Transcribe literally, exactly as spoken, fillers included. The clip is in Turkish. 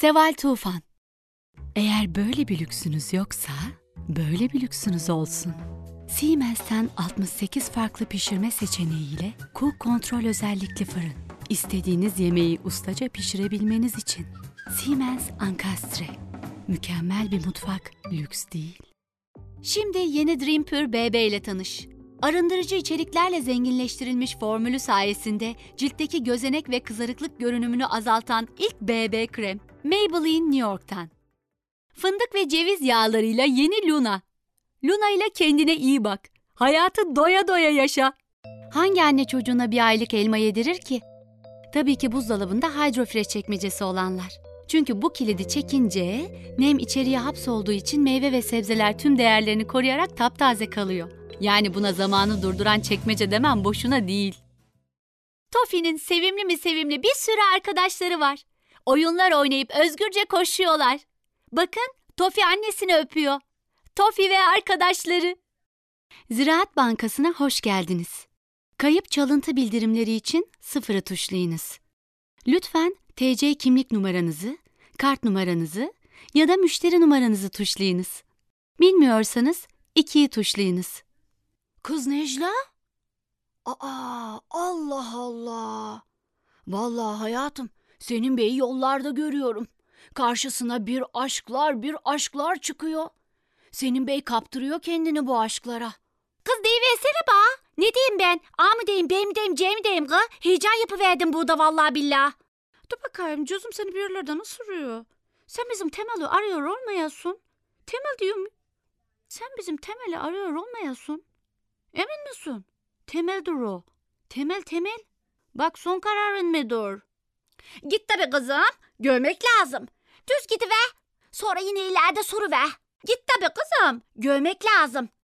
Seval Tufan. Eğer böyle bir lüksünüz yoksa, böyle bir lüksünüz olsun. Siemens'ten altmış sekiz farklı pişirme seçeneğiyle Cook Kontrol özellikli fırın. İstediğiniz yemeği ustaca pişirebilmeniz için. Siemens Ankastre. Mükemmel bir mutfak, lüks değil. Şimdi yeni Dream Pure B B ile tanış. Arındırıcı içeriklerle zenginleştirilmiş formülü sayesinde ciltteki gözenek ve kızarıklık görünümünü azaltan ilk B B krem. Maybelline New York'tan. Fındık ve ceviz yağlarıyla yeni Luna. Luna ile kendine iyi bak. Hayatı doya doya yaşa. Hangi anne çocuğuna bir aylık elma yedirir ki? Tabii ki buzdolabında Hydrofresh çekmecesi olanlar. Çünkü bu kilidi çekince nem içeriye hapsolduğu için meyve ve sebzeler tüm değerlerini koruyarak taptaze kalıyor. Yani buna zamanı durduran çekmece demem boşuna değil. Tofi'nin sevimli mi sevimli bir sürü arkadaşları var. Oyunlar oynayıp özgürce koşuyorlar. Bakın Tofi annesini öpüyor. Tofi ve arkadaşları. Ziraat Bankası'na hoş geldiniz. Kayıp çalıntı bildirimleri için sıfırı tuşlayınız. Lütfen T C kimlik numaranızı, kart numaranızı ya da müşteri numaranızı tuşlayınız. Bilmiyorsanız ikiyi tuşlayınız. Kız Necla? Aa, Allah Allah. Vallahi hayatım, senin beyi yollarda görüyorum. Karşısına bir aşklar bir aşklar çıkıyor. Senin bey kaptırıyor kendini bu aşklara. Kız deyiversene ba. Ne diyeyim ben? A mı diyeyim, B mi diyeyim, C mi diyeyim kız? Heyecan yapıverdim burada vallahi billah. Dur bakayım, gözüm seni bir yerlerden ısırıyor. Sen bizim Temel'i arıyor olmayasın. Temel diyorum. Sen bizim Temel'i arıyor olmayasın. Emin misin? Temel'dir o. Temel temel. Bak son kararın mıdır? Git tabi kızım. Görmek lazım. Düz gidiver. Sonra yine ileride soruver. Git tabi kızım. Görmek lazım.